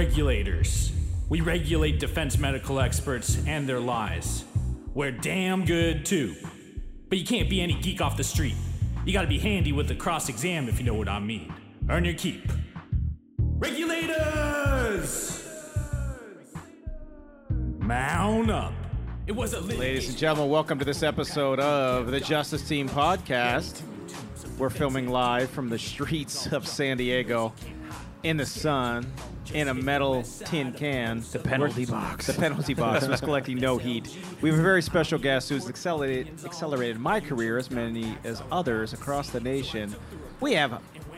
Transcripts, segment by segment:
regulators. We regulate defense medical experts and their lies. We're damn good too. But you can't be any geek off the street. You gotta be handy with the cross-exam if you know what I mean. Earn your keep. Regulators! Mount up. It was a Ladies and gentlemen, welcome to this episode of the Justice Team Podcast. We're filming live from the streets of San Diego in the sun, in a metal tin can. The penalty box. The penalty box was collecting no heat. We have a very special guest who's accelerated my career as many as others across the nation. We have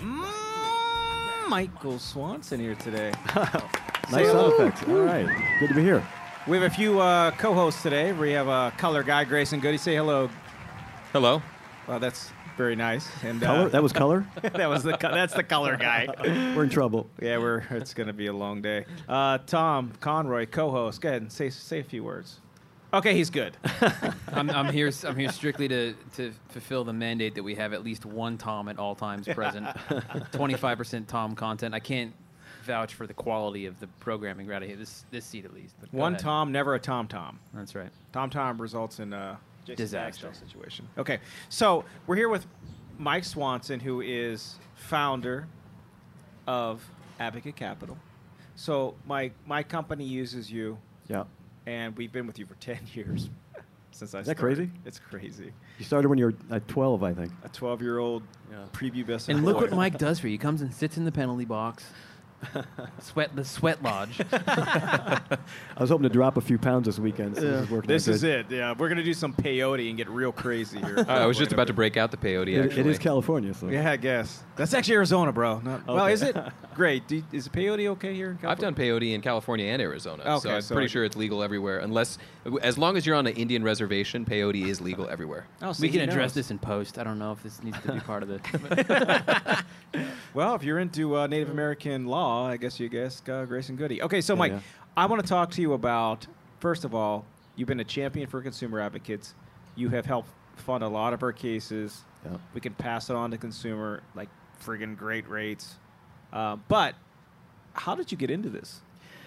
Michael Swanson here today. Nice sound effects. All right. Good to be here. We have a few co-hosts today. We have a color guy, Grayson Goody. Say hello. Hello. Well, that's very nice. And Color? That was color? that's the color guy. We're in trouble. Yeah, it's going to be a long day. Tom Conroy, co-host. Go ahead and say a few words. Okay, he's good. I'm here strictly to fulfill the mandate that we have at least one Tom at all times present. 25% Tom content. I can't vouch for the quality of the programming right here. This seat at least. But One Tom, never a Tom. That's right. Tom results in disaster situation. Okay, so we're here with Mike Swanson, who is founder of Advocate Capital. So my company uses you. Yeah. And we've been with you for 10 years since I started. Is that crazy? It's crazy. You started when you were 12, I think. A 12-year-old preview best. And look what Mike does for you. He comes and sits in the penalty box. The sweat lodge. I was hoping to drop a few pounds this weekend. So this is working. This is it. Yeah, we're gonna do some peyote and get real crazy here. I was just about to break out the peyote. Actually, it is California, so yeah, I guess that's actually Arizona, bro. Well, is it? Great. Is peyote okay here in California? I've done peyote in California and Arizona, so I'm pretty sure it's legal everywhere. As long as you're on an Indian reservation, peyote is legal everywhere. Oh, so we can address this in post. I don't know if this needs to be part of it. Well, if you're into Native American law, I guess you ask Grayson Goody. Okay, so Mike, I want to talk to you about, first of all, you've been a champion for consumer advocates. You have helped fund a lot of our cases. Yeah. We can pass it on to consumer, like friggin' great rates. But how did you get into this?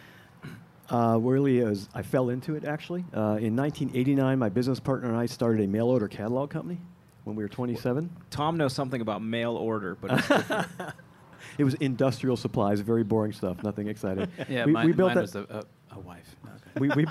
Really, I fell into it, actually. In 1989, my business partner and I started a mail order catalog company when we were 27. Tom knows something about mail order, but it's different. It was industrial supplies, very boring stuff, nothing exciting. Yeah, we built mine that. was a wife. Okay.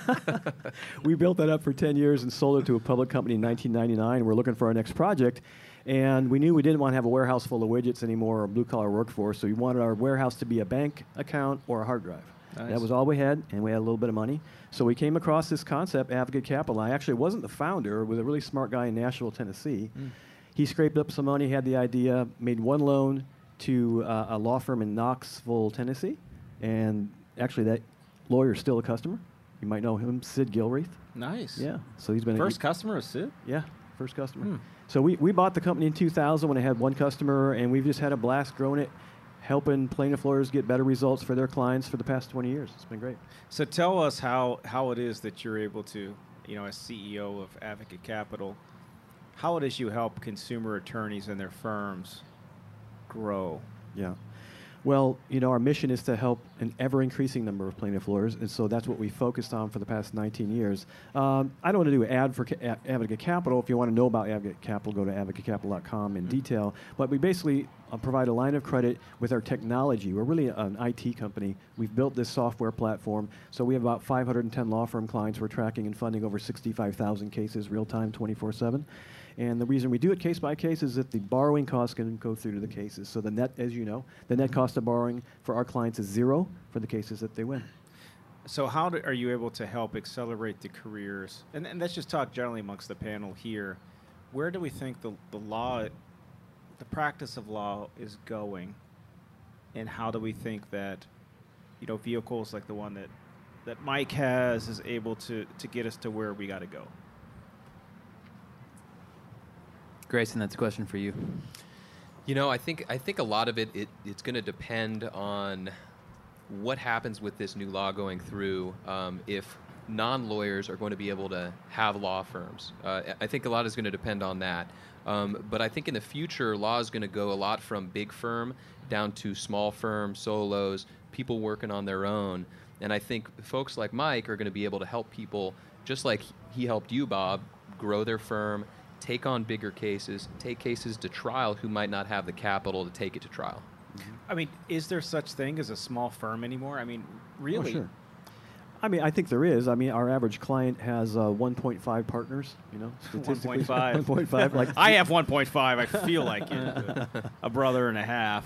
We built that up for 10 years and sold it to a public company in 1999. We're looking for our next project, and we knew we didn't want to have a warehouse full of widgets anymore or blue-collar workforce, so we wanted our warehouse to be a bank account or a hard drive. Nice. That was all we had, and we had a little bit of money. So we came across this concept, Advocate Capital. I actually wasn't the founder. It was a really smart guy in Nashville, Tennessee. He scraped up some money, had the idea, made one loan to a law firm in Knoxville, Tennessee, and actually that lawyer's still a customer. You might know him, Sid Gilreath. Nice. Yeah. So he's been First customer is Sid? Yeah, first customer. So we bought the company in 2000 when it had one customer, and we've just had a blast growing it, helping plaintiff lawyers get better results for their clients for the past 20 years. It's been great. So tell us how it is that you're able to, as CEO of Advocate Capital, how it is you help consumer attorneys and their firms grow. Yeah. Well, our mission is to help an ever-increasing number of plaintiff lawyers, and so that's what we focused on for the past 19 years. I don't want to do an ad for Advocate Capital. If you want to know about Advocate Capital, go to advocatecapital.com in detail. But we basically provide a line of credit with our technology. We're really an IT company. We've built this software platform, so we have about 510 law firm clients. We're tracking and funding over 65,000 cases real-time, 24/7. And the reason we do it case by case is that the borrowing costs can go through to the cases. So the net, as you know, the net cost of borrowing for our clients is zero for the cases that they win. So how are you able to help accelerate the careers? And let's just talk generally amongst the panel here. Where do we think the law, the practice of law is going? And how do we think that, vehicles like the one that Mike has is able to get us to where we got to go? Grayson, that's a question for you. I think a lot of it's going to depend on what happens with this new law going through. If non-lawyers are going to be able to have law firms, I think a lot is going to depend on that. But I think in the future, law is going to go a lot from big firm down to small firm, solos, people working on their own. And I think folks like Mike are going to be able to help people, just like he helped you, Bob, grow their firm, take on bigger cases, take cases to trial who might not have the capital to take it to trial. I mean, is there such thing as a small firm anymore? I mean, really? Oh, sure. I mean, I think there is. I mean, our average client has 1.5 partners, statistically. 1.5. 1.5. Like I have 1.5. I feel like it. A brother and a half.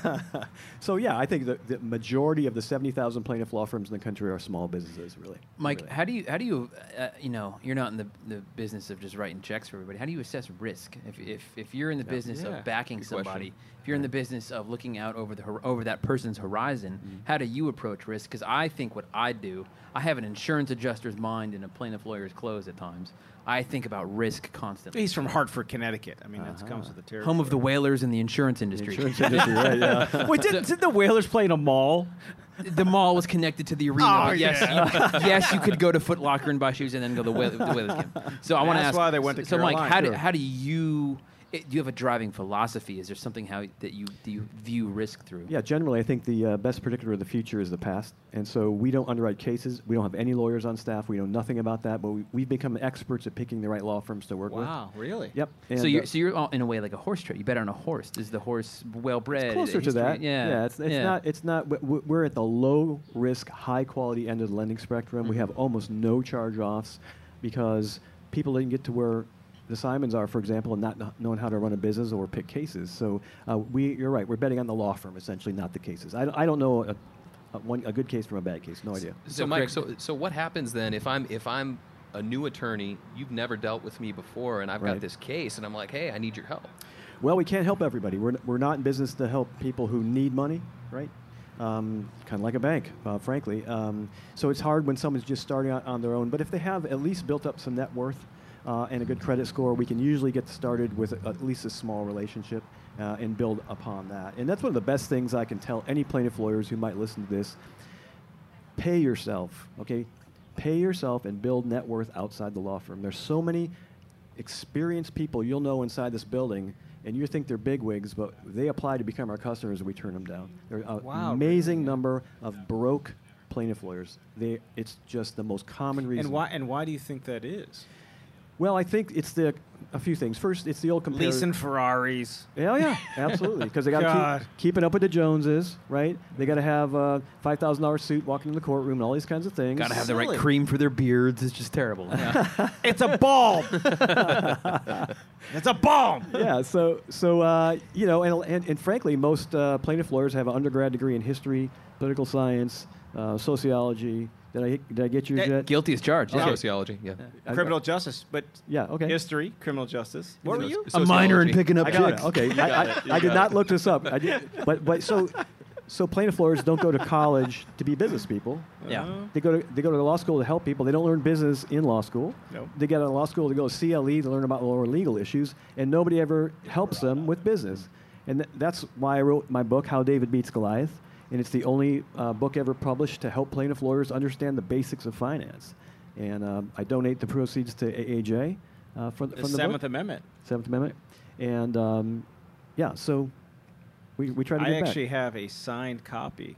So, yeah, I think the majority of the 70,000 plaintiff law firms in the country are small businesses, really. Mike, Really. how do you you're not in the business of just writing checks for everybody. How do you assess risk? If you're in the business Yeah. of backing Good somebody, question. if you're in the business of looking out over that person's horizon, how do you approach risk? Because I think what I do, I have an insurance adjuster's mind and a plaintiff lawyer's clothes at times. I think about risk constantly. He's from Hartford, Connecticut. I mean, that comes with the territory. Home of the whalers in the insurance industry. Insurance industry, right, yeah. Wait, didn't the Whalers play in a mall? The mall was connected to the arena, Oh, but yes, you could go to Foot Locker and buy shoes and then go to the Whalers game. So I want to That's ask. why they went to so, Mike, Carolina. how do you? Do you have a driving philosophy? Is there something that you view risk through? Yeah, generally, I think the best predictor of the future is the past. And so we don't underwrite cases. We don't have any lawyers on staff. We know nothing about that. But we've become experts at picking the right law firms to work with. Wow, really? Yep. And, So you're all, in a way like a horse trader. You bet on a horse. Is the horse well bred? it's closer to that. Yeah. It's not. We're at the low risk, high quality end of the lending spectrum. We have almost no charge offs because people didn't get to where the Simons are, for example, and not knowing how to run a business or pick cases. So you're right. We're betting on the law firm, essentially, not the cases. I don't know a good case from a bad case. No idea. So, Mike, so what happens then if I'm a new attorney, you've never dealt with me before, and I've got Right. this case, and I'm like, hey, I need your help. Well, we can't help everybody. We're not in business to help people who need money, right? Kind of like a bank, frankly. So it's hard when someone's just starting out on their own. But if they have at least built up some net worth and a good credit score, we can usually get started with at least a small relationship and build upon that. And that's one of the best things I can tell any plaintiff lawyers who might listen to this. Pay yourself, okay? Pay yourself and build net worth outside the law firm. There's so many experienced people you'll know inside this building, and you think they're bigwigs, but they apply to become our customers and we turn them down. There's an amazing number of broke plaintiff lawyers. It's just the most common reason. And why do you think that is? Well, I think it's a few things. First, it's the old comparative. Leasing Ferraris. Yeah, absolutely. Because they got to God. keeping up with the Joneses, right? They got to have a $5,000 suit walking in the courtroom and all these kinds of things. Got to have the Silly. right cream for their beards. It's just terrible. Yeah. It's a balm. It's a balm. Yeah, so and frankly, most plaintiff lawyers have an undergrad degree in history, political science, sociology. Did I get yours yet? Guilty as charged. Yeah. Sociology, yeah. Criminal justice, but Yeah, okay. history, criminal justice. What were you? A minor in Sociology. picking up I got chicks. it. Okay, I did not look this up. I did, but so plaintiff lawyers don't go to college to be business people. Yeah. They go to law school to help people. They don't learn business in law school. Nope. They get out of law school to go to CLE to learn about lower legal issues, and nobody ever helps them with business. And that's why I wrote my book, How David Beats Goliath. And it's the only book ever published to help plaintiff lawyers understand the basics of finance. And I donate the proceeds to AAJ from the Seventh book. Amendment. Seventh Amendment. And so we try to I give back. actually have a signed copy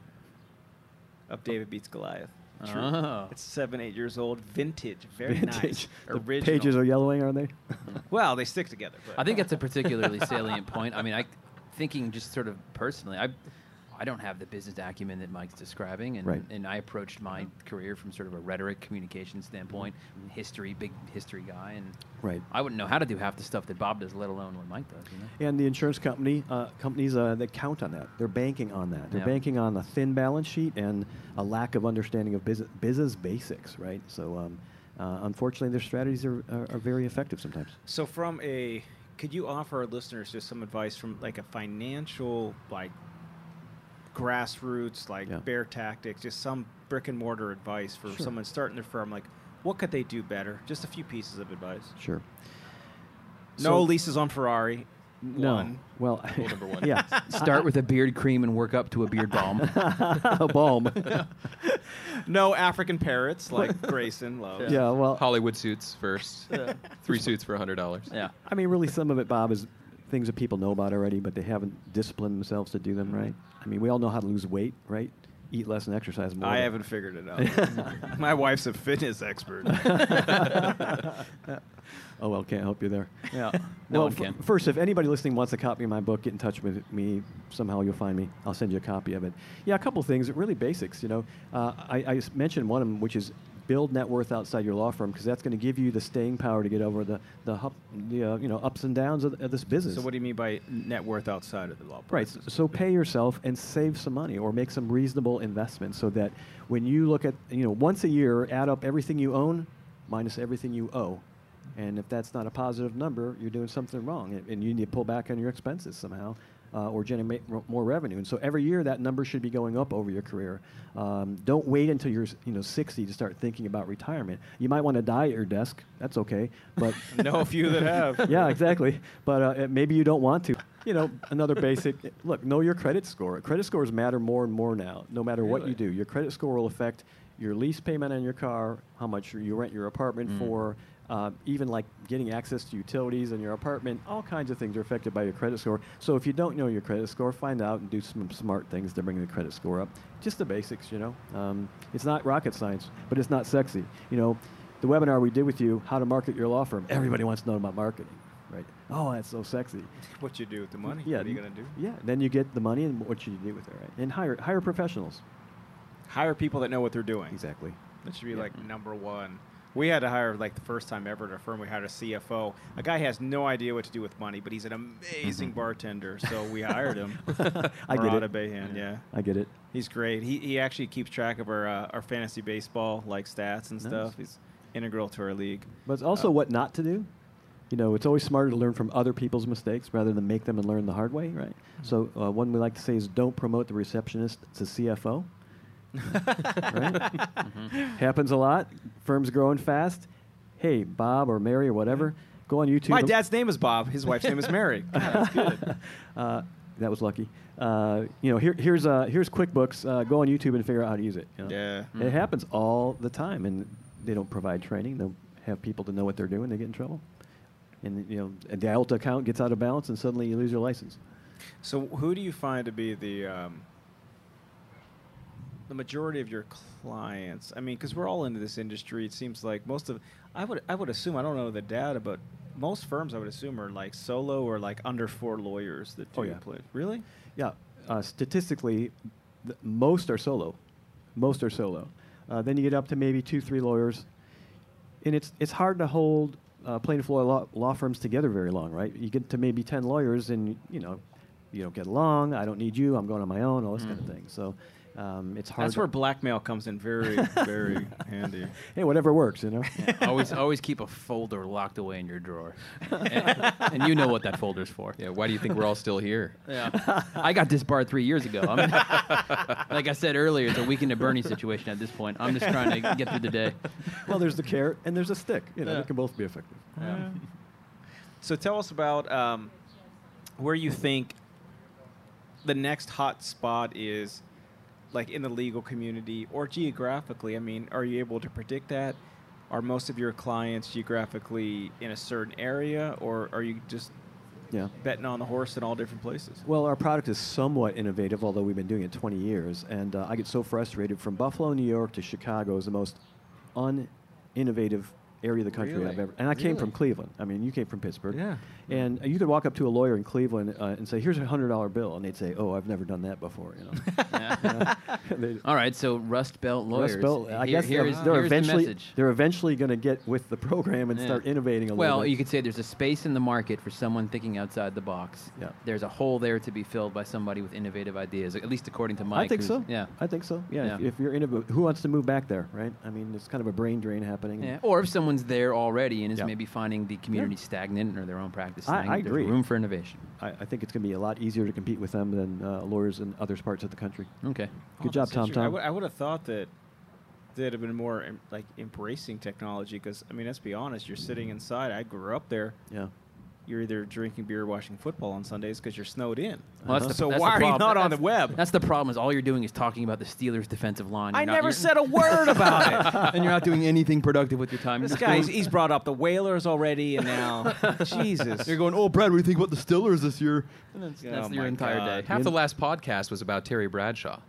of David Beats Goliath. True. Oh. It's 7-8 years old, vintage, very Vintage. nice, The original. pages are yellowing, are they? Well, they stick together. But I think that's a particularly salient point. I mean, thinking just sort of personally, I don't have the business acumen that Mike's describing, and Right. and I approached my career from sort of a rhetoric communication standpoint, big history guy, and Right. I wouldn't know how to do half the stuff that Bob does, let alone what Mike does. You know? And the insurance companies, they count on that. They're banking on that. They're Yeah. banking on a thin balance sheet and a lack of understanding of business basics, right? So, unfortunately, their strategies are very effective sometimes. So could you offer our listeners just some advice from like a financial, like grassroots, like Yeah. bear tactics, just some brick and mortar advice for Sure. someone starting their firm? Like, what could they do better? Just a few pieces of advice. Sure. No leases on Ferrari. No. One. Well, Rule number one. yeah. Start with a beard cream and work up to a beard balm. A balm. No African parrots like Grayson loves. Yeah, well, Hollywood suits first. 3 suits for $100. Yeah. I mean, really, some of it, Bob, is things that people know about already, but they haven't disciplined themselves to do them right. I mean, we all know how to lose weight, right? eat less and exercise more. I haven't figured it out. My wife's a fitness expert. Oh, well, can't help you there. Yeah. Well, one can. first, if anybody listening wants a copy of my book, get in touch with me. Somehow you'll find me. I'll send you a copy of it. Yeah, a couple of things, really basics. I mentioned one of them, which is build net worth outside your law firm, because that's going to give you the staying power to get over the ups and downs of this business. So what do you mean by net worth outside of the law Right. practice? So pay yourself and save some money, or make some reasonable investments, so that when you look at, once a year, add up everything you own minus everything you owe. And if that's not a positive number, you're doing something wrong, and you need to pull back on your expenses somehow, or generate more revenue. And so every year, that number should be going up over your career. Don't wait until you're 60 to start thinking about retirement. You might want to die at your desk. That's okay, but Know a few that have. yeah, exactly. But maybe you don't want to. Another basic, look, know your credit score. Credit scores matter more and more now, no matter what you do. Your credit score will affect your lease payment on your car, how much you rent your apartment for, even like getting access to utilities in your apartment. All kinds of things are affected by your credit score. So if you don't know your credit score, find out and do some smart things to bring the credit score up. Just the basics, It's not rocket science, but it's not sexy. The webinar we did with you, how to market your law firm, everybody wants to know about marketing. Right. Oh, that's so sexy. What you do with the money? Yeah. What are you going to do? Yeah. Then you get the money, and what should you do with it, right? And hire professionals. Hire people that know what they're doing. Exactly. That should be like number one. We had to hire, like, the first time ever at our firm, we hired a CFO. A guy has no idea what to do with money, but he's an amazing bartender, so we hired him. I get Murata it. Bayhan, yeah. I get it. He's great. He actually keeps track of our fantasy baseball, like, stats and Nice. stuff. He's integral to our league. But it's also what not to do. It's always smarter to learn from other people's mistakes rather than make them and learn the hard way, right? So one we like to say is don't promote the receptionist to CFO. Right? Happens a lot. Firms growing fast. Hey, Bob or Mary or whatever, go on YouTube. My dad's name is Bob. His wife's name is Mary. That's good. That was lucky. Here's QuickBooks. Go on YouTube and figure out how to use it. Yeah. It happens all the time, and they don't provide training. They don't have people to know what they're doing. They get in trouble. And a Delta account gets out of balance, and suddenly you lose your license. So who do you find to be the majority of your clients? I mean, because we're all into this industry. It seems like I would assume, I don't know the data, but most firms I would assume are like solo or like under 4 lawyers that do play. Really? Yeah. Statistically, most are solo. Most are solo. Then you get up to maybe 2-3 lawyers, and it's hard to hold plaintiff law firms together very long, right? You get to maybe 10 lawyers, and you don't get along. I don't need you. I'm going on my own. All this kind of thing. So it's hard. That's where blackmail comes in very, very handy. Hey, whatever works, Always keep a folder locked away in your drawer, and you know what that folder's for. Yeah, why do you think we're all still here? Yeah, I got disbarred 3 years ago. Like I said earlier, it's a weekend at Bernie situation at this point. I'm just trying to get through the day. Well, there's the carrot and there's a stick. They can both be effective. Yeah. So tell us about where you think the next hot spot is, like in the legal community or geographically. I mean, are you able to predict that? Are most of your clients geographically in a certain area, or are you just betting on the horse in all different places? Well, our product is somewhat innovative, although we've been doing it 20 years. And I get so frustrated. From Buffalo, New York to Chicago is the most uninnovative area of the country I've ever. And I came from Cleveland. I mean, you came from Pittsburgh. Yeah. And you could walk up to a lawyer in Cleveland and say, "Here's a $100 bill," and they'd say, "Oh, I've never done that before." All right, so Rust Belt lawyers. Rust Belt. I guess here's they're eventually going to get with the program and start innovating a little bit. Well, you could say there's a space in the market for someone thinking outside the box. Yeah. There's a hole there to be filled by somebody with innovative ideas, at least according to Mike. I think so. Yeah. I think so. Yeah. Yeah. If you're innovative, who wants to move back there, right? I mean, it's kind of a brain drain happening. Yeah. Or if someone's there already and is Yeah. maybe finding the community stagnant or their own practice. I there's agree. Room for innovation. I think it's going to be a lot easier to compete with them than lawyers in other parts of the country. Okay. Good job, Tom. I would have thought that they'd have been more like embracing technology, because I mean, let's be honest. You're sitting inside. I grew up there. Yeah. You're either drinking beer or watching football on Sundays because you're snowed in. Well, that's So that's why the are you problem. not on the That's- web? That's the problem. Is all you're doing is talking about the Steelers' defensive line. I You're not- never you're- said a word about it. and you're not doing anything productive with your time. You're This just guy, going- he's brought up the Whalers already, and now, Jesus. You're going, oh, Brad, what do you think about the Steelers this year? And that's Oh your my entire God. day. Half the last podcast was about Terry Bradshaw.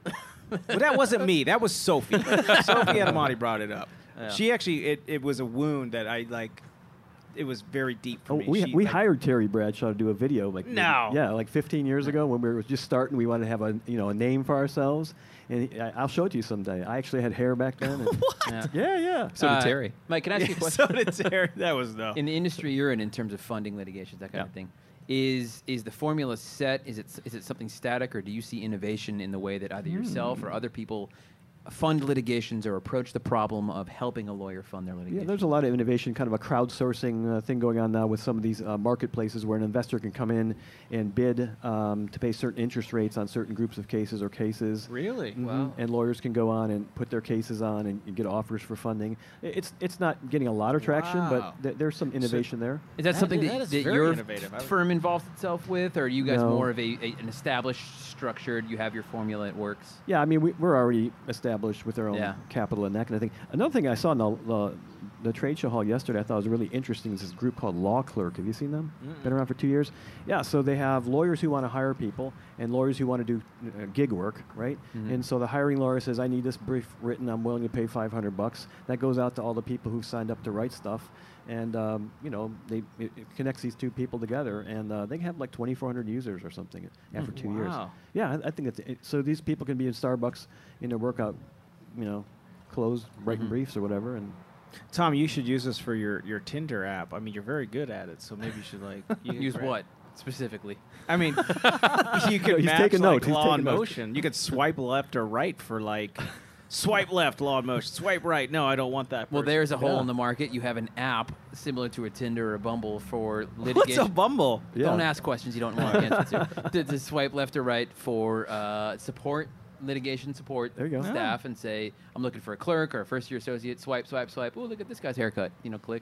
Well, that wasn't me. That was Sophie. Sophie Adamati brought it up. Yeah. She actually, it was a wound that I like. It was very deep for me. We She, like, hired Terry Bradshaw to do a video like No. yeah, like 15 years ago when we were just starting. We wanted to have a name for ourselves, and I'll show it to you someday. I actually had hair back then. And yeah. So did Terry. Mike, can I ask you a question? So did Terry. That was no. In the industry you're in terms of funding litigations, that kind of thing, is the formula set? Is it something static, or do you see innovation in the way that either yourself or other people fund litigations or approach the problem of helping a lawyer fund their litigation? Yeah, there's a lot of innovation, kind of a crowdsourcing thing going on now with some of these marketplaces where an investor can come in and bid to pay certain interest rates on certain groups of cases or cases. Really? Wow. And lawyers can go on and put their cases on and get offers for funding. It's not getting a lot of traction, Wow. but there's some innovation there. Is that something that is that very your innovative. I would- firm involves itself with, or are you guys No. more of an established, structured, you have your formula, it works? Yeah, I mean, we're already established with our own Yeah. capital and that kind of thing. Another thing I saw in the trade show hall yesterday I thought was really interesting is this group called Law Clerk. Have you seen them? Been around for 2 years? Yeah, so they have lawyers who want to hire people and lawyers who want to do gig work, right? And so the hiring lawyer says, I need this brief written. I'm willing to pay $500. That goes out to all the people who've signed up to write stuff. And, it connects these two people together, and they have like 2,400 users or something after 2 years. Wow. Yeah, I think so these people can be in Starbucks in their workout, clothes, writing briefs or whatever. And Tom, you should use this for your Tinder app. I mean, you're very good at it, so maybe you should Use what specifically? I mean, you could He's match taking like notes. He's law taking and notes. motion. You could swipe left or right for like swipe left, law and motion. Swipe right. No, I don't want that. Well, person. there's a hole Yeah. in the market. You have an app similar to a Tinder or a Bumble for What's litigation. a Bumble? Yeah. Don't ask questions you don't want answers to swipe left or right for litigation support There you go. staff and say, I'm looking for a clerk or a first-year associate. Swipe, swipe, swipe. Oh, look at this guy's haircut. Click.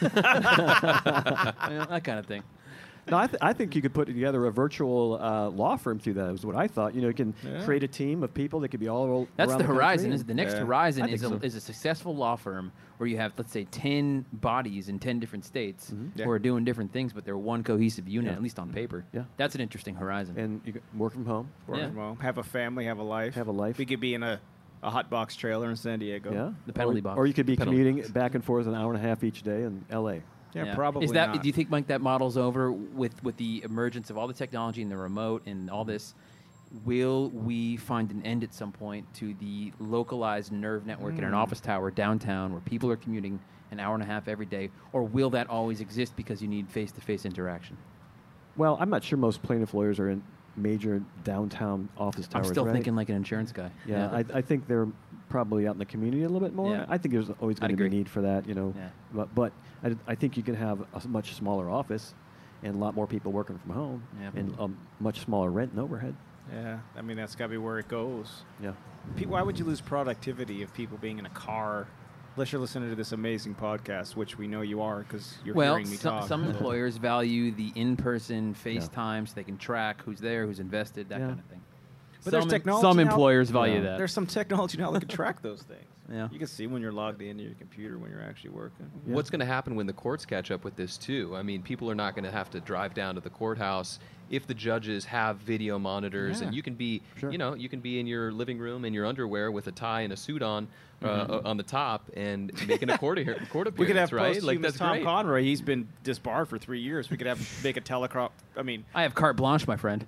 That kind of thing. no, I think you could put together a virtual law firm through that. Is what I thought. You can create a team of people that could be all That's around the horizon. country Is the next Yeah. horizon I think so. is a successful law firm where you have, let's say, 10 bodies in 10 different states Yeah. who are doing different things, but they're one cohesive unit, Yeah. at least on paper. Yeah. That's an interesting horizon. and you can work from home. Work Yeah. from home, have a family, have a life. Have a life. We could be in a hot box trailer in San Diego. Yeah, The penalty or, box. Or you could be Penalty commuting back and forth an hour and a half each day in L.A. Yeah, probably Is that? not. Do you think, Mike, that model's over with the emergence of all the technology and the remote and all this? Will we find an end at some point to the localized nerve network in an office tower downtown where people are commuting an hour and a half every day, or will that always exist because you need face-to-face interaction? Well, I'm not sure most plaintiff lawyers are in major downtown office I'm towers. still right? thinking like an insurance guy. Yeah, I think they're probably out in the community a little bit more. Yeah. I think there's always I'd going to be a agree. need for that, Yeah. But I think you can have a much smaller office and a lot more people working from home Yeah. and much smaller rent and overhead. Yeah, I mean that's got to be where it goes. Yeah. Why would you lose productivity of people being in a car? Unless you're listening to this amazing podcast, which we know you are because you're Well, hearing me talk. some employers value the in-person FaceTime so they can track who's there, who's invested, that Yeah. kind of thing. But there's Some- technology Some now- employers value Yeah. that. There's some technology now that can track those things. Yeah. You can see when you're logged into your computer when you're actually working. Yeah. What's going to happen when the courts catch up with this too? I mean, people are not going to have to drive down to the courthouse if the judges have video monitors, Yeah. and you can be, Sure. you can be in your living room in your underwear with a tie and a suit on on the top and making a court appearance. We could have right? posthumous Like that's Tom great. Conroy. He's been disbarred for 3 years. We could have make a telecrop. I mean, I have carte blanche, my friend.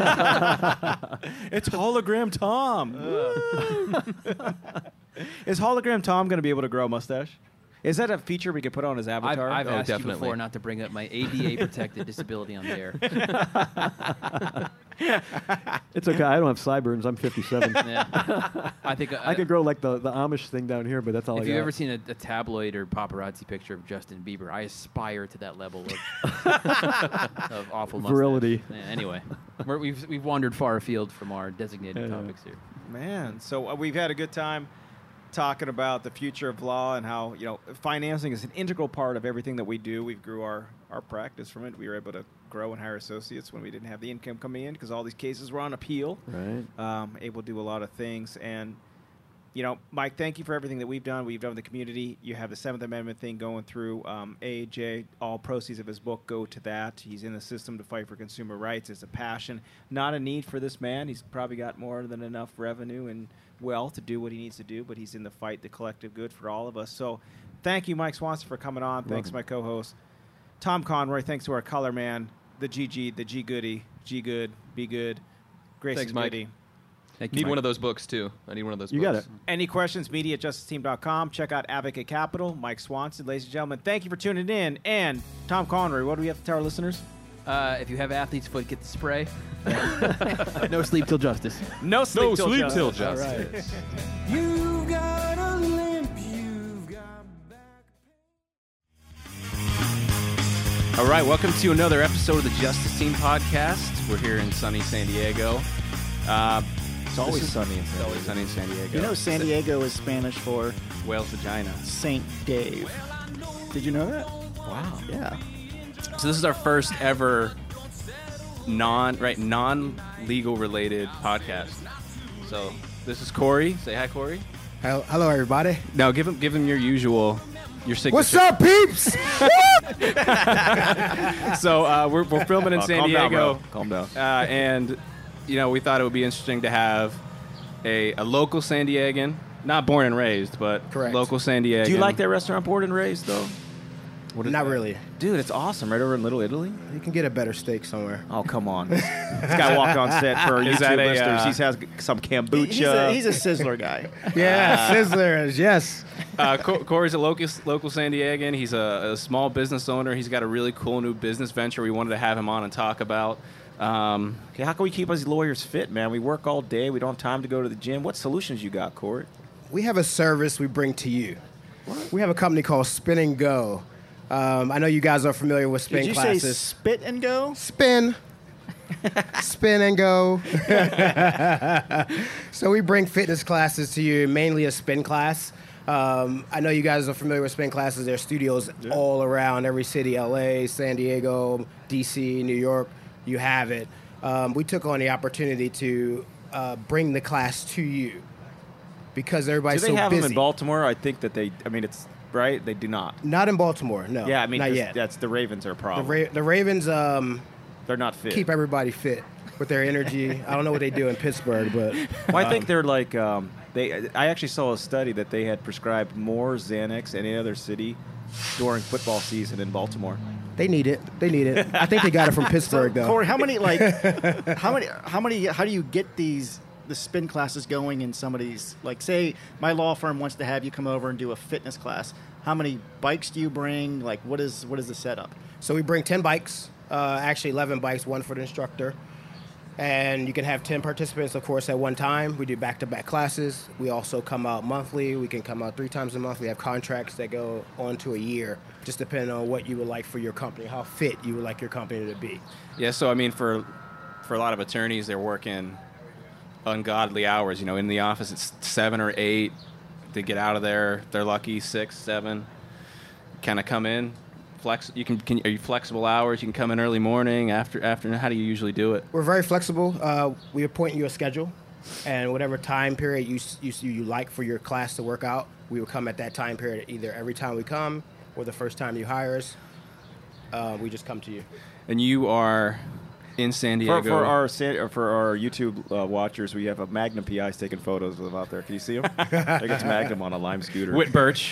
it's hologram Tom. Is hologram Tom going to be able to grow a mustache? Is that a feature we could put on his avatar? I've Oh, asked you definitely. before not to bring up my ADA-protected disability on the air. It's okay. I don't have sideburns. I'm 57. Yeah. I think I could grow like the Amish thing down here, but that's all I if got. you've ever seen a tabloid or paparazzi picture of Justin Bieber, I aspire to that level of, of awful mustache. Virility. Yeah, anyway, we've wandered far afield from our designated Yeah. topics here. Man, so we've had a good time talking about the future of law and how financing is an integral part of everything that we do. We grew our practice from it. We were able to grow and hire associates when we didn't have the income coming in because all these cases were on appeal. Right. Able to do a lot of things, and Mike, thank you for everything that we've done with the community. You have the 7th Amendment thing going through. AJ, all proceeds of his book go to that. He's in the system to fight for consumer rights. It's a passion, not a need for this man. He's probably got more than enough revenue and wealth to do what he needs to do, but he's in the fight, the collective good for all of us. So thank you, Mike Swanson, for coming on. Thanks, my co-host. Tom Conroy, thanks to our color man, the GG, the G Goody, G Good, Be Good. Grayson Thanks, Mike. Goody. Thank you, Need Mike. one of those books, too. I need one of those You books. got it. Any questions, media@justicesteam.com. Check out Advocate Capital. Mike Swanson, ladies and gentlemen, thank you for tuning in. And Tom Conroy, what do we have to tell our listeners? If you have athlete's foot, get the spray. No sleep till justice. No sleep, till justice. justice. You've got a limp, you've got back pain. All right, welcome to another episode of the Justice Team podcast. We're here in sunny San Diego. It's always sunny in It's always sunny in San Diego. You know, San Diego is Spanish for whale's vagina. Saint Dave. Did you know that? Wow. Yeah. So this is our first ever non-legal related podcast. So this is Corey. Say hi, Corey. Hello, everybody. Now give him your signature. What's up, peeps? So we're filming in San calm down, Diego. bro. Calm down. And we thought it would be interesting to have a local San Diegan, not born and raised, but Correct. local San Diegan. Do you like that restaurant, Born and Raised, though? Not really. Dude, it's awesome. Right over in Little Italy. You can get a better steak somewhere. Oh, come on. This guy walked on set for our Is YouTube that a, listeners. He has some kombucha. He's a Sizzler guy. Yeah, Sizzlers, yes. Corey's a local San Diegan. He's a small business owner. He's got a really cool new business venture we wanted to have him on and talk about. Okay, how can we keep us lawyers fit, man? We work all day. We don't have time to go to the gym. What solutions you got, Corey? We have a service we bring to you. What? We have a company called Spin and Go. I know you guys are familiar with spin Did you classes. say spit and go? Spin. Spin and go. So we bring fitness classes to you, mainly a spin class. I know you guys are familiar with spin classes. There are studios all around every city, LA, San Diego, DC, New York. You have it. We took on the opportunity to bring the class to you because everybody's Do so they have busy. them in Baltimore? I think that it's right. They do not. Not in Baltimore, no. Yeah, I mean, not yet. That's the Ravens are a problem. The Ravens They're not fit. keep everybody fit with their energy. I don't know what they do in Pittsburgh, but Well, I think they're like I actually saw a study that they had prescribed more Xanax than any other city during football season in Baltimore. they need it. They need it. I think they got it from Pittsburgh, though. Corey, how do you get the spin classes going in somebody's, like, say my law firm wants to have you come over and do a fitness class. How many bikes do you bring? Like, what is the setup? So we bring 10 bikes, actually 11 bikes, one for the instructor. And you can have 10 participants, of course, at one time. We do back-to-back classes. We also come out monthly. We can come out 3 times a month. We have contracts that go on to a year, just depending on what you would like for your company, how fit you would like your company to be. Yeah, so I mean, for a lot of attorneys, they're working ungodly hours. In the office, it's 7 or 8. They get out of there, they're lucky 6, 7. Kind of come in. Are you flexible hours? You can come in early morning, afternoon. How do you usually do it? We're very flexible. We appoint you a schedule, and whatever time period you like for your class to work out, we will come at that time period either every time we come or the first time you hire us. We just come to you. And you are in San Diego. For our YouTube watchers, we have a Magnum PI's taking photos of them out there. Can you see them? I think it's Magnum on a Lime scooter. Whit Birch.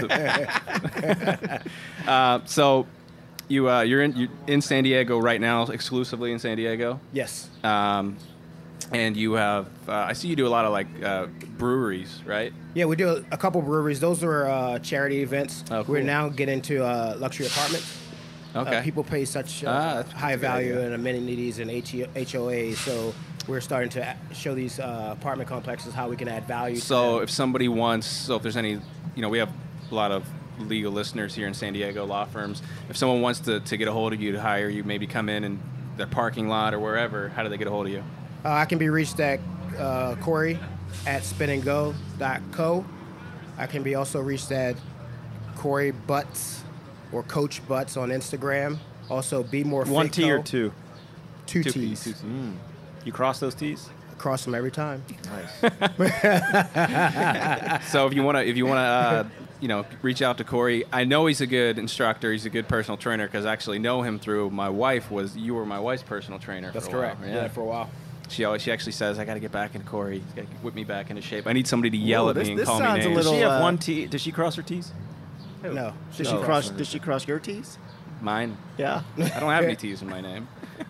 So you're in San Diego right now, exclusively in San Diego. Yes. And you have I see you do a lot of breweries, right? Yeah, we do a couple breweries. Those are charity events. Oh, cool. We're now getting into luxury apartments. Okay. People pay such that's a high good value idea. and amenities and HOA, so we're starting to show these apartment complexes how we can add value. So to if somebody wants, if there's any, we have a lot of legal listeners here in San Diego, law firms. If someone wants to get a hold of you, to hire you, maybe come in and their parking lot or wherever, how do they get a hold of you? I can be reached at Corey at spinandgo.co. I can be also reached at Corey Butts or Coach Butts on Instagram. Also, Be More One Fit T Co. or two? 2 T's. You cross those T's? cross them every time. So if you want to, reach out to Corey. I know he's a good instructor. He's a good personal trainer because I actually know him through my wife. You were my wife's personal trainer. That's for a correct. while. Yeah, for a while. She actually says, I got to get back into Corey. He's got to whip me back into shape. I need somebody to yell at me and this call me sounds a names. little- Does she have uh, one T? Does she cross her T's? No. Did she cross? Did she cross your T's? Mine. Yeah. I don't have any T's in my name.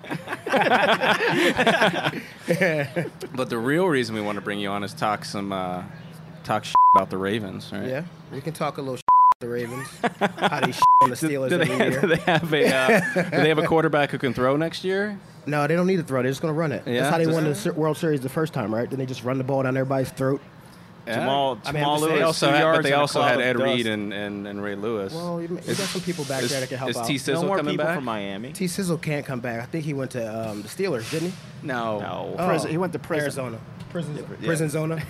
But the real reason we want to bring you on is talk shit about the Ravens, right? Yeah, we can talk a little the Ravens. How they on the Steelers Do every year. they have a quarterback who can throw next year? No, they don't need to throw. They're just going to run it. Yeah? That's how they Just- won the World Series the first time, right? Then they just run the ball down everybody's throat. Jamal I mean, Lewis. They also 2 had, yards but they and a also cloud had of Ed dust. Reed and Ray Lewis. Well, you got some people back there that can help is out. T. No Sizzle more coming people back? from Miami. T. Sizzle can't come back. I think he went to the Steelers, didn't he? No. No. Oh. He went to prison. Arizona. Prison zona.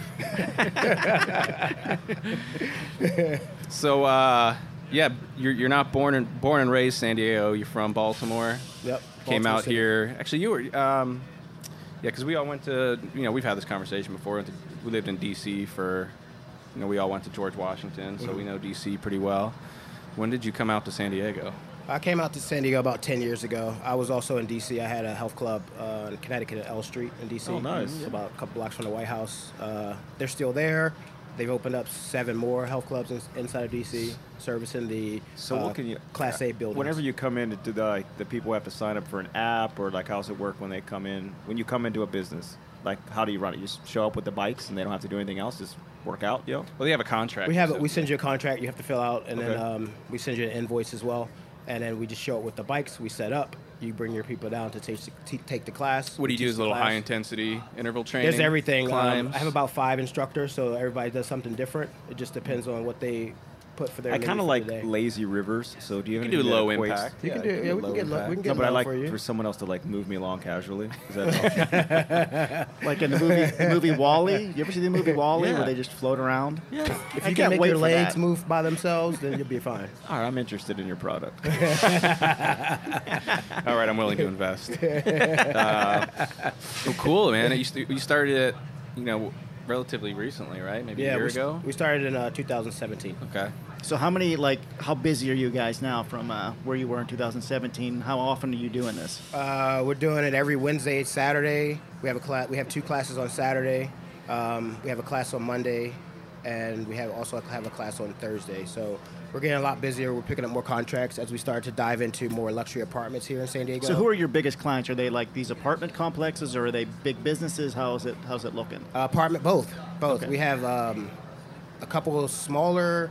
So, you're not born and raised San Diego. You're from Baltimore. Yep. Came Baltimore out City. here. Actually, you were. Because we all went to. We've had this conversation before. We lived in D.C. for. We all went to George Washington, so we know D.C. pretty well. When did you come out to San Diego? I came out to San Diego about 10 years ago. I was also in D.C. I had a health club in Connecticut at L Street in D.C. Oh, nice. It's about a couple blocks from the White House. They're still there. They've opened up 7 more health clubs inside of D.C., servicing the So what can you Class A buildings. Whenever you come in, do the people have to sign up for an app, or like how's it work when they come in? When you come into a business, like how do you run it? You just show up with the bikes and they don't have to do anything else. Just work out, yo. Well, they have a contract. we send you a contract you have to fill out, and Okay. then we send you an invoice as well. And then we just show up with the bikes we set up. You bring your people down to take the class. What do you do? teach Is a the little class. high intensity interval training? There's everything. Climbs. I have about 5 instructors, so everybody does something different. It just depends on what they put for their. I menu kind of for like the day. lazy rivers. So do you have You can do anything that low equates- impact. You can do. Yeah, we can get low. We can No, get but I low like for you. for someone else to like move me along casually. Is that Like in the movie Wall-E. You ever see the movie Wall-E Yeah. where they just float around? yeah. If I you can't can make wait your for legs that. move by themselves, then you'll be fine. All right, I'm interested in your product. All right, I'm willing to invest. Well, cool, man. You started it, relatively recently, right? Maybe a year ago. we started in 2017. Okay. So how busy are you guys now from where you were in 2017? How often are you doing this? We're doing it every Wednesday, Saturday. We have a class. We have 2 classes on Saturday. We have a class on Monday, and we also have a class on Thursday. So we're getting a lot busier. We're picking up more contracts as we start to dive into more luxury apartments here in San Diego. So who are your biggest clients? Are they like these apartment complexes, or are they big businesses? How's it looking? Apartment, both. Okay. We have a couple of smaller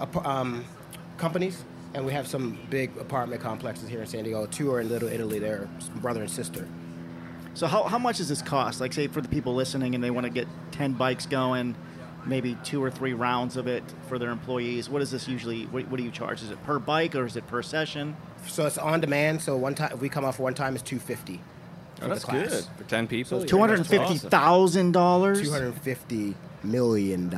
companies, and we have some big apartment complexes here in San Diego. 2 are in Little Italy. They're brother and sister. So how much does this cost? Like, say, for the people listening and they want to get 10 bikes going, maybe 2 or 3 rounds of it for their employees. What is this usually? What do you charge? Is it per bike or is it per session? So it's on demand. So one time, if we come off one time, it's $250. Oh, that's good. For 10 people? $250,000. $250 million.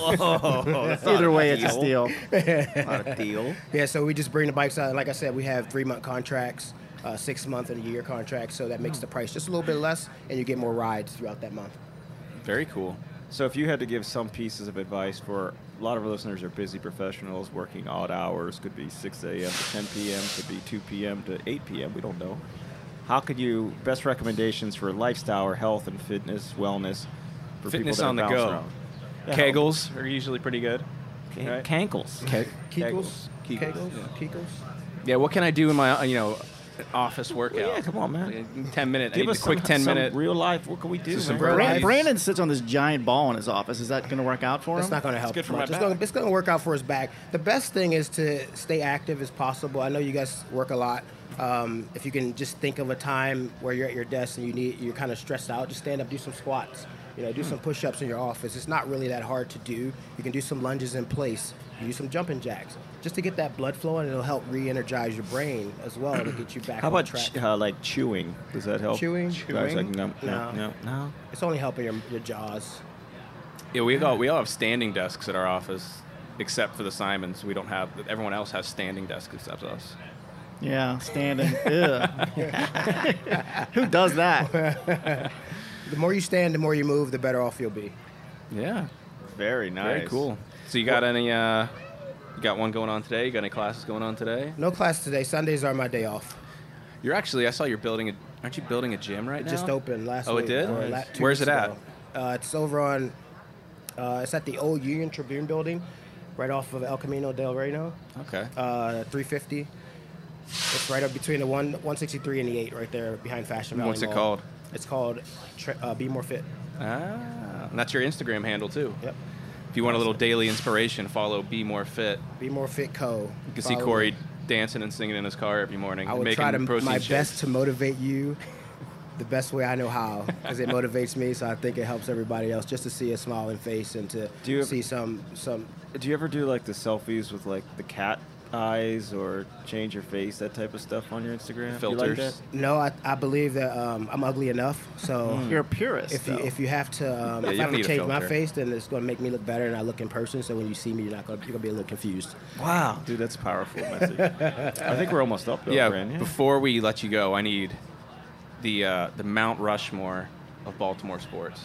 Either way, it's a steal. Not a deal. Yeah, so we just bring the bikes out. And like I said, we have 3-month contracts, 6-month and a year contracts. So that makes the price just a little bit less, and you get more rides throughout that month. Very cool. So if you had to give some pieces of advice for a lot of our listeners are busy professionals working odd hours, could be 6 a.m. to 10 p.m., could be 2 p.m. to 8 p.m., we don't know. How could you, best recommendations for lifestyle or health and fitness, wellness for Fitness people that on the bounce go. around? Yeah, Kegels are usually pretty good. Right? Cankles. Kegels? Kegels. Kegels? Yeah, what can I do in my, office workout? Yeah, come on, man. Like, 10 minute. Give I need us a quick some 10 minute. real life. What can we do? Just some man? Right. Brandon sits on this giant ball in his office. Is that going to work out for him? That's not going to help good for much. my It's going to work out for his back. The best thing is to stay active as possible. I know you guys work a lot. If you can just think of a time where you're at your desk and you're kind of stressed out, just stand up, do some squats. Do some push-ups in your office. It's not really that hard to do. You can do some lunges in place. You do some jumping jacks just to get that blood flowing. It'll help re-energize your brain as well to get you back How on about track. like chewing? Does that help? Chewing? Guys, like, no. No. It's only helping your jaws. Yeah, we all have standing desks at our office, except for the Simons. We don't have. Everyone else has standing desks except us. Yeah, standing. Ugh. Who does that? The more you stand, the more you move, the better off you'll be. Yeah. Very nice. Very cool. So you got any? You got one going on today? You got any classes going on today? No class today. Sundays are my day off. You're actually. I saw you're building. Aren't you building a gym right It now? just opened last Oh, week. it did? or Nice. 2 Where's weeks it at? ago. It's over on. It's at the old Union Tribune building, right off of El Camino del Reino. Okay. 350. It's right up between the 163 and the 8, right there behind Fashion Valley What's it Mall. called? It's called Be More Fit. And that's your Instagram handle too. Yep. If you want a little daily inspiration, follow Be More Fit. Be More Fit Co. You can see Follow Corey me. dancing and singing in his car every morning. I would making try to protein my shakes. best to motivate you the best way I know how, because it motivates me. So I think it helps everybody else just to see a smiling face and to Do you- see some. Do you ever do like the selfies with like the cat eyes or change your face, that type of stuff on your Instagram? Do you like Filters. that? No, I believe that I'm ugly enough. So You're a purist. if you have to, Yeah, if you I don't have need to a change my filter. face, then it's going to make me look better, and I look in person. So when you see me, you're gonna be a little confused. Wow, dude, that's a powerful message. I think we're almost up though, Yeah. Brand. Before we let you go, I need the Mount Rushmore of Baltimore sports.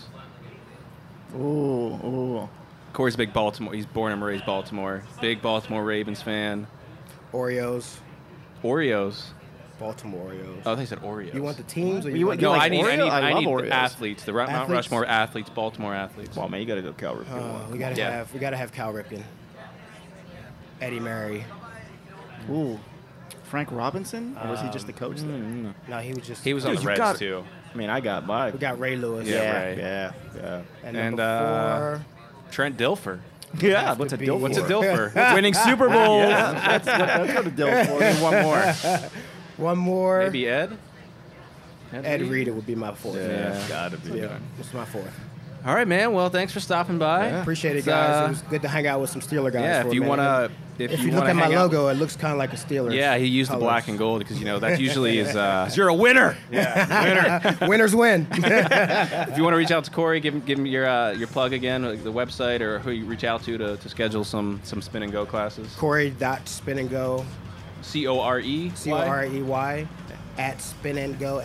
Ooh. Corey's a big Baltimore. He's born and raised Baltimore. Big Baltimore Ravens fan. Oreos, Oreos. Baltimore Oreos. Oh, they said Oreos. You want the teams? Or You want- No, like I need Oreo? I love the Oreos. athletes. The Mount Athletes? Rushmore athletes, Baltimore athletes. Well, man, you got to go Cal Ripken. we gotta Yeah. have Cal Ripken, Eddie Murray. Ooh. Frank Robinson? Or was he just the coach there? No, he was just. He was on Dude, the you Reds got- too. I mean, I got by. We got Ray Lewis. Yeah, right. yeah. And, And, number 4. Trent Dilfer. Yeah, Have what's to a be- deal? What's a Dilfer? Winning Super Bowls. That's what a deal for. And one more. One more. Maybe Ed. Ed Reed would be my 4th. Yeah, gotta be. Yeah, it's my 4th. All right, man. Well, thanks for stopping by. Appreciate it, It's, guys. It was good to hang out with some Steeler guys. Yeah, for if a you minute. want to, If you look at my logo, it looks kind of like a Steelers. Yeah, he used the colors. black and gold because that usually is. You're a winner. Yeah, winner. Winners win. If you want to reach out to Corey, give him your plug again, like the website, or who you reach out to schedule some spin and go classes. Corey.spinandgo, COREY. COREY at spinandgo,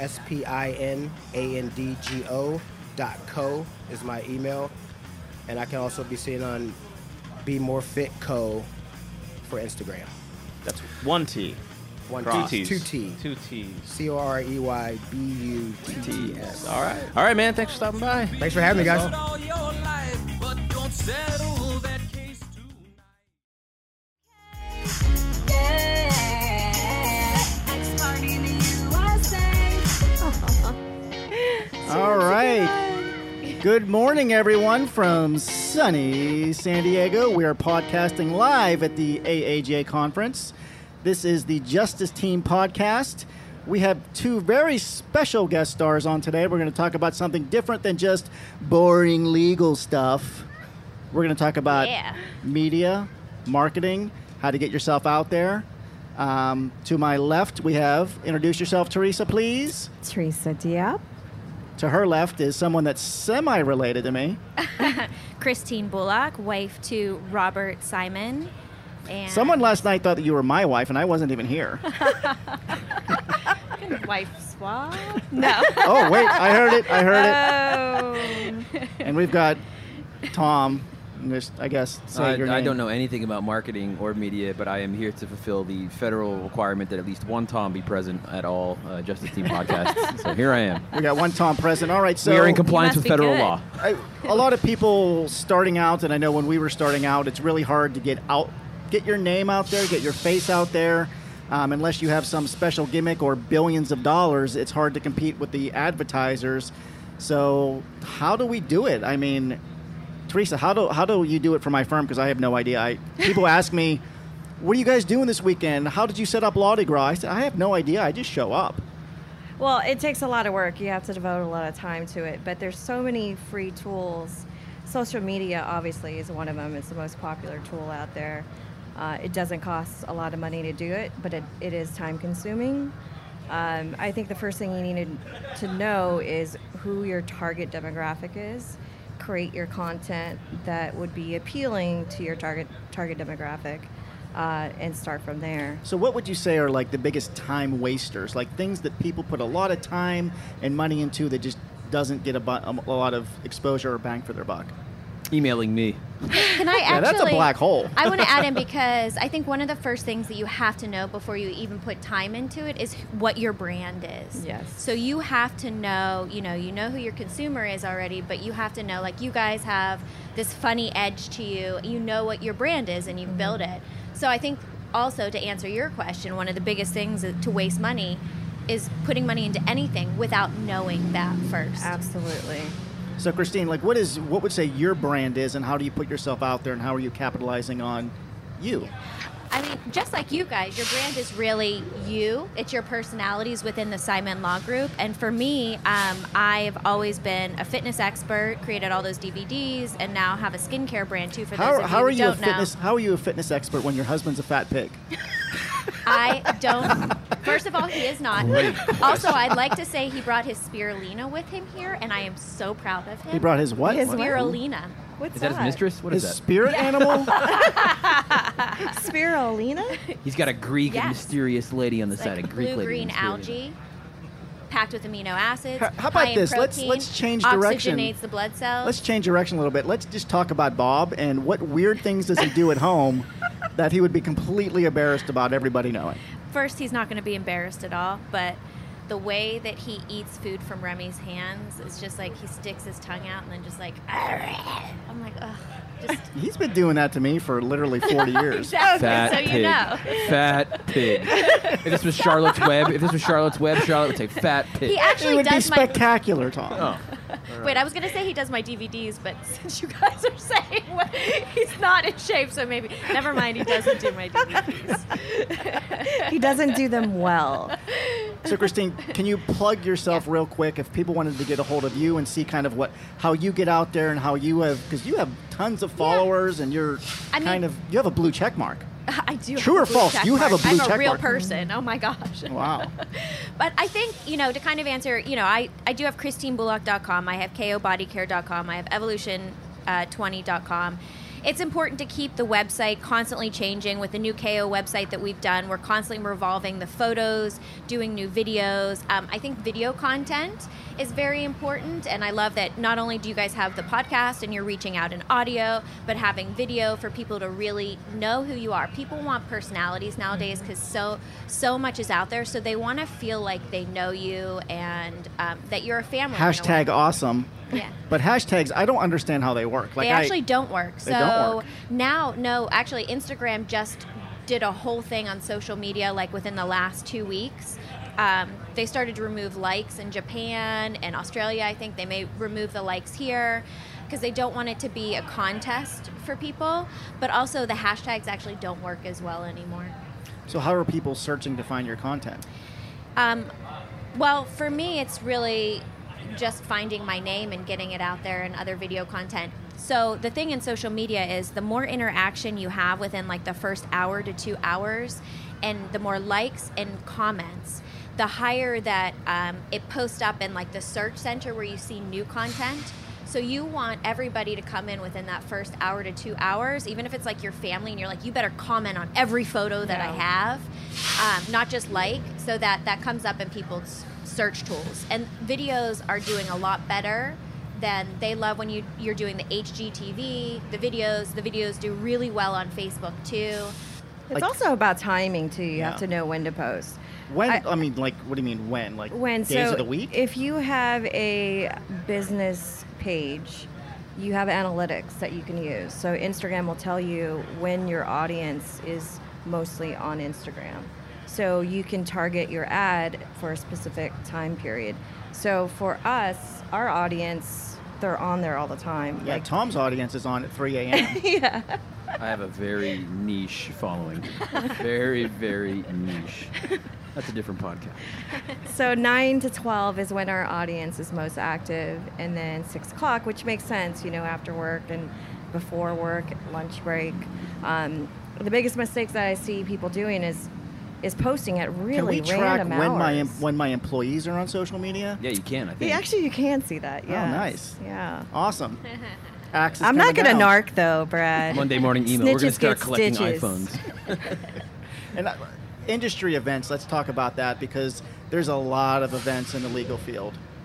SPINANDGO.co is my email, and I can also be seen on Be More Fit Co for Instagram. That's one T. One Cross. T, 2T. 2T. COREYBUTTS. All right, man. Thanks for stopping by. Thanks for having me, guys. all your life, but don't settle that case All right. Good morning, everyone, from sunny San Diego. We are podcasting live at the AAJ conference. This is the Justice Team podcast. We have 2 very special guest stars on today. We're going to talk about something different than just boring legal stuff. We're going to talk about media, marketing, how to get yourself out there. To my left, we have, introduce yourself, Teresa, please. Teresa Diop. To her left is someone that's semi-related to me. Christine Bullock, wife to Robert Simon. And Someone last night thought that you were my wife, and I wasn't even here. wife swap? No. Oh, wait, I heard it. Oh. And we've got Tom. And just, I guess, say your name. I don't know anything about marketing or media, but I am here to fulfill the federal requirement that at least one Tom be present at all Justice Team podcasts. So here I am. We got one Tom present. All right, so we are in compliance must with be federal good. law. A lot of people starting out, and I know when we were starting out, it's really hard to get your name out there, get your face out there. Unless you have some special gimmick or billions of dollars, it's hard to compete with the advertisers. So how do we do it? I mean, Teresa, how do you do it for my firm? Because I have no idea. People ask me, what are you guys doing this weekend? How did you set up Law de Gras? I said, I have no idea. I just show up. Well, it takes a lot of work. You have to devote a lot of time to it. But there's so many free tools. Social media, obviously, is one of them. It's the most popular tool out there. It doesn't cost a lot of money to do it, but it is time-consuming. I think the first thing you need to know is who your target demographic is. Create your content that would be appealing to your target demographic, and start from there. So what would you say are like the biggest time wasters, like things that people put a lot of time and money into that just doesn't get a lot of exposure or bang for their buck? Emailing me. Can I actually? Yeah, that's a black hole. I want to add in because I think one of the first things that you have to know before you even put time into it is what your brand is. Yes. So you have to know, you know who your consumer is already, but you have to know, like, you guys have this funny edge to you. You know what your brand is, and you've built it. So I think also, to answer your question, one of the biggest things to waste money is putting money into anything without knowing that first. Absolutely. So, Christine, like, what would say your brand is, and how do you put yourself out there, and how are you capitalizing on you? I mean, just like you guys, your brand is really you. It's your personalities within the Simon Law Group. And for me, I've always been a fitness expert, created all those DVDs, and now have a skincare brand too. For those of you who don't know, how are you a fitness expert when your husband's a fat pig? I don't. First of all, he is not. Also, I'd like to say he brought his spirulina with him here, and I am so proud of him. He brought his what? His spirulina. What's Is that his mistress? What His is that? spirit animal? Spirulina? He's got a Greek Yes. mysterious lady on the It's side. like a Greek lady. blue-green with spirulina. algae, packed with amino acids. How about high in this? protein, Let's change direction. Oxygenates the blood cells. Let's change direction a little bit. Let's just talk about Bob and what weird things does he do at home that he would be completely embarrassed about everybody knowing. First, he's not going to be embarrassed at all, but the way that he eats food from Remy's hands is just like he sticks his tongue out and then just like, I'm like, ugh. Just He's been doing that to me for literally 40 years. exactly, Fat so pig. you know. Fat pig. If this was Charlotte's Web, Charlotte would say fat pig. He actually It would be does my. spectacular, Tom. Oh. Wait, I was going to say he does my DVDs, but since you guys are saying he's not in shape, so maybe. Never mind, he doesn't do my DVDs. He doesn't do them well. So, Christine, can you plug yourself real quick if people wanted to get a hold of you and see kind of how you get out there and how you have, because you have tons of followers and you're you have a blue check mark. I do. True have or a blue false? check You have a mark. blue I'm check a real mark. person. Oh my gosh. Wow. But I think, to kind of answer, I do have ChristineBullock.com. I have KOBodyCare.com. I have Evolution20.com. It's important to keep the website constantly changing. With the new KO website that we've done, we're constantly revolving the photos, doing new videos. I think video content is very important, and I love that not only do you guys have the podcast and you're reaching out in audio, but having video for people to really know who you are. People want personalities nowadays because so much is out there, so they want to feel like they know you and that you're a family. in a way. Hashtag awesome. Yeah. But hashtags, I don't understand how they work. They actually don't work. So They don't work. now, no, actually, Instagram just did a whole thing on social media like within the last 2 weeks. They started to remove likes in Japan and Australia. I think they may remove the likes here because they don't want it to be a contest for people. But also the hashtags actually don't work as well anymore. So how are people searching to find your content? Well, for me, it's really just finding my name and getting it out there and other video content. So the thing in social media is the more interaction you have within like the first hour to 2 hours and the more likes and comments, the higher that it posts up in like the search center where you see new content. So you want everybody to come in within that first hour to 2 hours, even if it's like your family and you're like, you better comment on every photo that I have, not just like, so that comes up in people's search tools. And videos are doing a lot better than they love when you're doing the HGTV, the videos do really well on Facebook too. It's also about timing too. You have to know when to post. When? I mean, like, what do you mean when? Like When? days So of the week? if you have a business page, you have analytics that you can use. So Instagram will tell you when your audience is mostly on Instagram. So you can target your ad for a specific time period. So for us, our audience, they're on there all the time. Yeah, Tom's audience is on at 3 a.m. Yeah. I have a very niche following. Very, very niche. That's a different podcast. So 9 to 12 is when our audience is most active, and then 6 o'clock, which makes sense, after work and before work, lunch break. The biggest mistakes that I see people doing is posting at really Can we track random when hours. when my employees are on social media? Yeah, you can, I think. Yeah, actually, you can see that. Yeah. Oh, nice. Yeah. Awesome. Axe is I'm not coming going to down. narc though, Brad. Monday morning email. We're going to Snitches start get collecting stitches. iPhones. And industry events, let's talk about that because there's a lot of events in the legal field.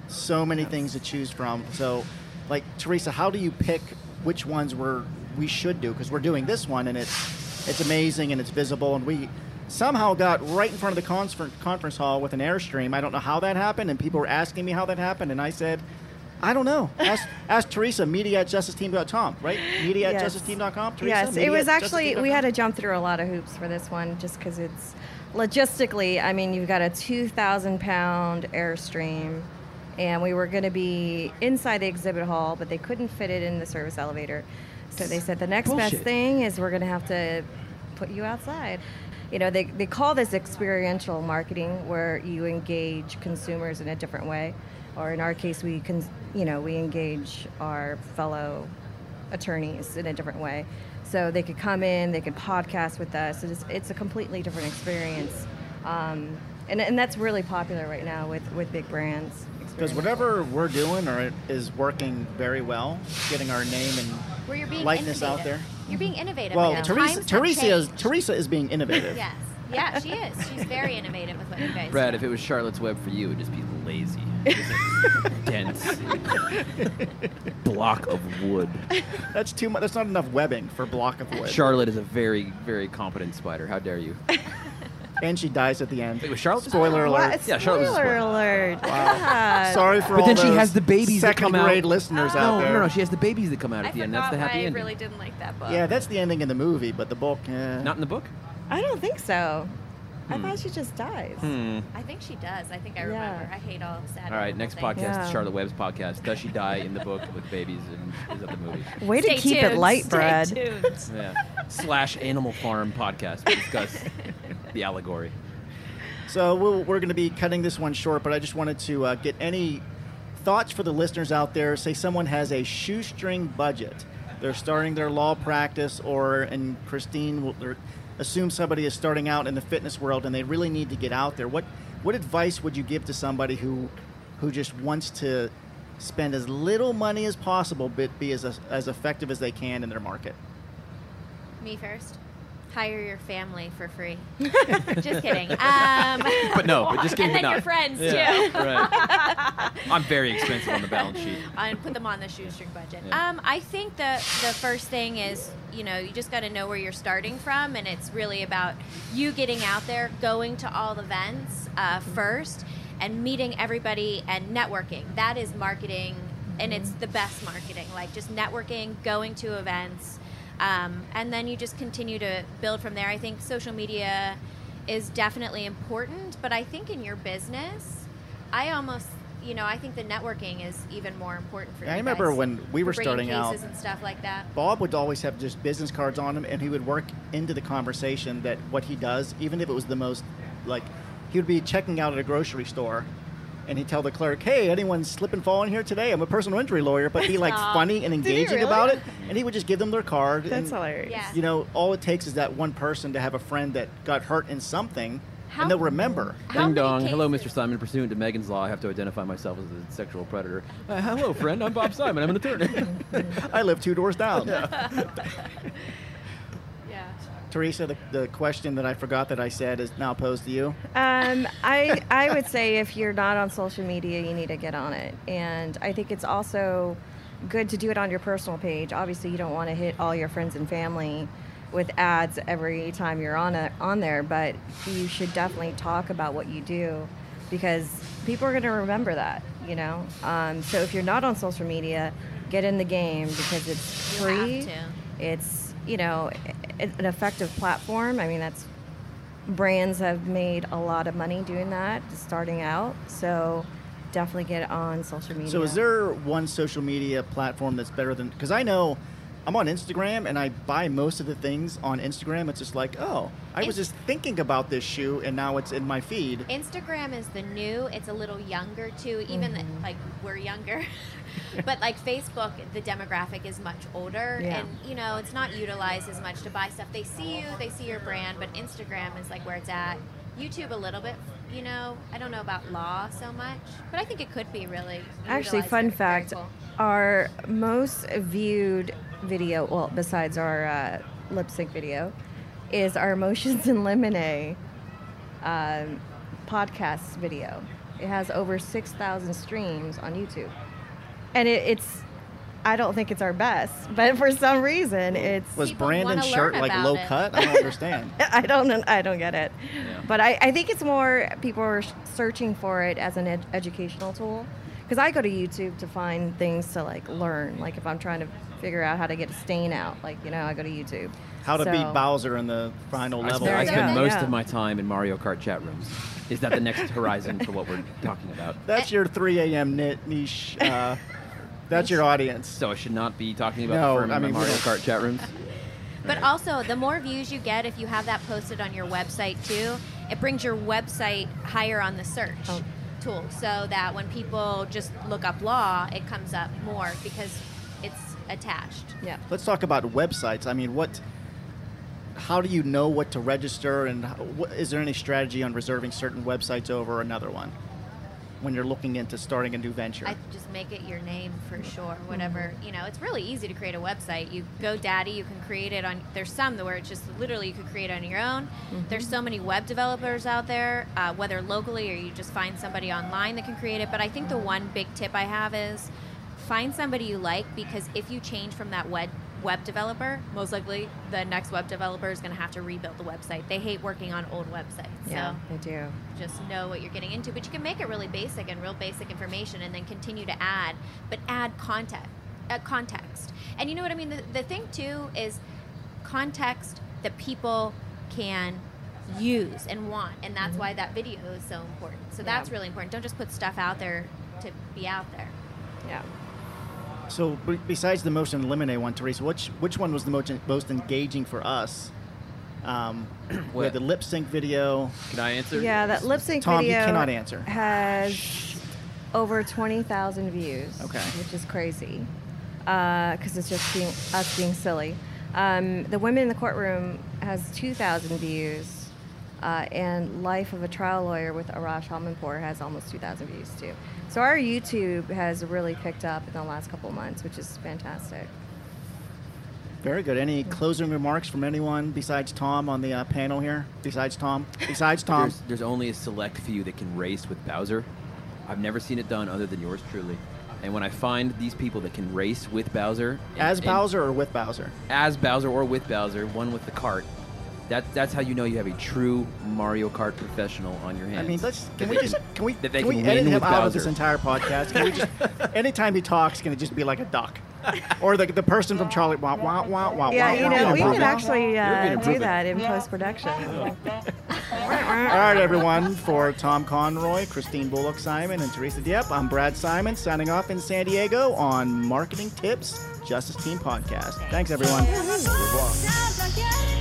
so many things to choose from. So, like, Teresa, how do you pick which ones we should do? Because we're doing this one, and it's amazing, and it's visible, and we somehow got right in front of the conference hall with an Airstream. I don't know how that happened, and people were asking me how that happened, and I said, I don't know. Ask Teresa, media@justiceteam.com, right? Media@justiceteam.com, Teresa? Yes, it was actually, we media@justiceteam.com? had to jump through a lot of hoops for this one just because it's logistically, I mean, you've got a 2,000-pound Airstream, and we were going to be inside the exhibit hall, but they couldn't fit it in the service elevator. So they said the next best thing is we're going to have to put you outside. You know, they call this experiential marketing, where you engage consumers in a different way. Or in our case, we engage our fellow attorneys in a different way. So they could come in, they could podcast with us. It's a completely different experience. And that's really popular right now with big brands. Because whatever we're doing is working very well, getting our name Where you're and being likeness innovative. out there. You're being innovative. Well, right now. Teresa, Times have changed. Teresa is being innovative. Yes. Yeah, she is. She's very innovative with what you guys Brad, do. if it was Charlotte's Web for you, it would just be lazy. Dense. Block of wood. That's too much. That's not enough webbing for block of wood. Charlotte is a very, very competent spider. How dare you? And she dies at the end. Wait, was Charlotte? Spoiler alert. What? Yeah, Charlotte was a Spoiler spoiler. alert. Wow. God. Sorry for But all then she those has the babies that come out. second-grade listeners out there. No, she has the babies that come out I at the end. forgot That's the happy why I ending. really didn't like that book. Yeah, that's the ending in the movie, but the book. Not in the book? I don't think so. I thought she just dies. I think she does. I think I remember. I hate all sad. All right, animal next things. podcast Yeah. is Charlotte Webb's podcast. Does she die in the book with babies and is that the movie? Way to Stay keep tuned. it light, Stay Brad. tuned. Yeah. / Animal Farm podcast. We discuss the allegory. So we're going to be cutting this one short, but I just wanted to get any thoughts for the listeners out there. Say someone has a shoestring budget. They're starting their law practice, and Christine will assume somebody is starting out in the fitness world and they really need to get out there. What advice would you give to somebody who just wants to spend as little money as possible but be as effective as they can in their market? Me first. Hire your family for free. Just kidding. But just kidding. And then but your not. friends, Yeah, too. Right. I'm very expensive on the balance sheet. And put them on the shoestring budget. Yeah. I think the first thing is, you just got to know where you're starting from, and it's really about you getting out there, going to all the events first, and meeting everybody and networking. That is marketing, and it's the best marketing. Like just networking, going to events. And then you just continue to build from there. I think social media is definitely important, but I think in your business, I think the networking is even more important for you I guys. remember when we were For bringing starting out, cases and stuff like that. Bob would always have just business cards on him, and he would work into the conversation that what he does, even if it was the most, he would be checking out at a grocery store, and he'd tell the clerk, hey, anyone slip and fall in here today? I'm a personal injury lawyer, but be funny and engaging really? about it, and he would just give them their card. That's and, hilarious. Yeah. All it takes is that one person to have a friend that got hurt in something, and they'll remember. How Ding many dong. Hello, cases- Mr. Simon. Pursuant to Megan's Law, I have to identify myself as a sexual predator. Hello, friend. I'm Bob Simon. I'm an attorney. I live 2 doors down. Yeah. Teresa, the question that I forgot that I said is now posed to you. I would say if you're not on social media, you need to get on it. And I think it's also good to do it on your personal page. Obviously, you don't want to hit all your friends and family with ads every time you're on there, but you should definitely talk about what you do because people are going to remember that, So if you're not on social media, get in the game because it's You free. have to. It's, an effective platform. I mean, brands have made a lot of money doing that, starting out. So definitely get on social media. So is there one social media platform that's better than, because I know I'm on Instagram and I buy most of the things on Instagram. It's just like, oh, I was just thinking about this shoe and now it's in my feed. Instagram is the new. It's a little younger too. Even we're younger, but Facebook, the demographic is much older, Yeah. and it's not utilized as much to buy stuff. They see you, they see your brand, but Instagram is where it's at. YouTube a little bit. I don't know about law so much, but I think it could be really. Actually, utilized fun very fact, cool. our most viewed video, well, besides our lip sync video, is our Emotions in Lemonade podcast video. It has over 6,000 streams on YouTube. And it's, I don't think it's our best, but for some reason it's... Was People Brandon's wanna shirt learn like about low it. cut? I don't understand. I don't get it. But I think it's more people are searching for it as an educational tool. Because I go to YouTube to find things to like learn. Like if I'm trying to figure out how to get a stain out, like, you know, I go to YouTube. How to So- beat Bowser in the final level. I you spend go. most Yeah. of my time in Mario Kart chat rooms. Is that the next horizon for what we're talking about? That's your 3 a.m. niche. That's your audience. So I should not be talking about No, the firm I in mean, my we Mario don't- Kart chat rooms. But also, the more views you get, if you have that posted on your website too, it brings your website higher on the search tool, so that when people just look up law, it comes up more because it's attached. Yeah. Let's talk about websites. I mean, how do you know what to register, and is there any strategy on reserving certain websites over another one when you're looking into starting a new venture? I just make it your name for sure. Whatever, you know, it's really easy to create a website. You GoDaddy, you can create it on. There's some where it's just literally you could create it on your own. There's so many web developers out there, whether locally or you just find somebody online that can create it. But I think the one big tip I have is find somebody you like, because if you change from that web developer, most likely the next web developer is going to have to rebuild the website. They hate working on old websites. Yeah, So they do. just know what you're getting into, but you can make it really basic and real basic information, and then continue to add, but add context. And you know what I mean? The thing too is context that people can use and want, and that's why that video is so important. So that's really important. Don't just put stuff out there to be out there. Yeah. So besides the Motion Eliminate one, Teresa, which one was the most engaging for us? We had the lip sync video. Can I answer? Yeah, that lip sync Tom, video you cannot answer. has over 20,000 views. Okay. Which is crazy, because it's just us being silly. The Women in the Courtroom has 2,000 views, and Life of a Trial Lawyer with Arash Halmanpour has almost 2,000 views too. So our YouTube has really picked up in the last couple of months, which is fantastic. Very good. Any closing remarks from anyone besides Tom on the panel here? Besides Tom? There's only a select few that can race with Bowser. I've never seen it done other than yours truly. And when I find these people that can race with Bowser... As Bowser or with Bowser? As Bowser or with Bowser, one with the cart. That's how you know you have a true Mario Kart professional on your hands. I mean, can we can edit win him with out of this Bowser. entire podcast? Can we just, anytime he talks, can it just be like a duck? Or the person from Charlie, wah, wah, wah, wah, Yeah, wah, you wah, know, wah, we wah, could wah. actually do improving. that in post-production. All right, everyone. For Tom Conroy, Christine Bullock Simon, and Teresa Dieppe, I'm Brad Simon, signing off in San Diego on Marketing Tips Justice Team Podcast. Thanks, everyone. Au revoir.